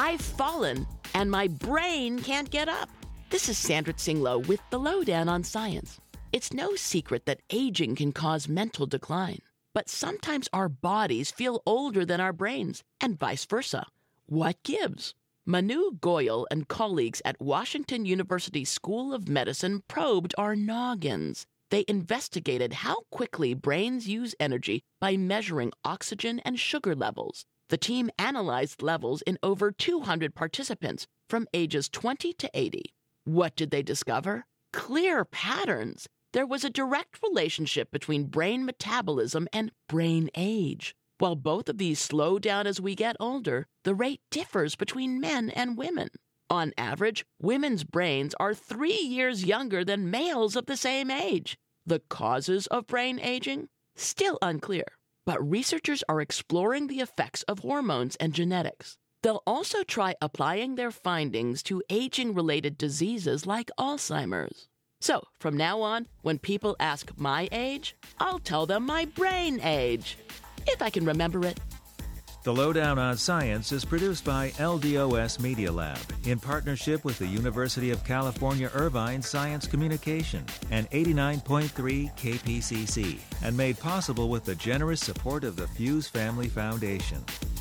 I've fallen, and my brain can't get up. This is Sandra Tsinglow with The Lowdown on Science. It's no secret that aging can cause mental decline, but sometimes our bodies feel older than our brains, and vice versa. What gives? Manu Goyal and colleagues at Washington University School of Medicine probed our noggins. They investigated how quickly brains use energy by measuring oxygen and sugar levels. The team analyzed levels in over 200 participants from ages 20 to 80. What did they discover? Clear patterns. There was a direct relationship between brain metabolism and brain age. While both of these slow down as we get older, the rate differs between men and women. On average, women's brains are 3 years younger than males of the same age. The causes of brain aging? Still unclear. But researchers are exploring the effects of hormones and genetics. They'll also try applying their findings to aging-related diseases like Alzheimer's. So, from now on, when people ask my age, I'll tell them my brain age, if I can remember it. The Lowdown on Science is produced by LDOS Media Lab in partnership with the University of California Irvine Science Communication and 89.3 KPCC, and made possible with the generous support of the Fuse Family Foundation.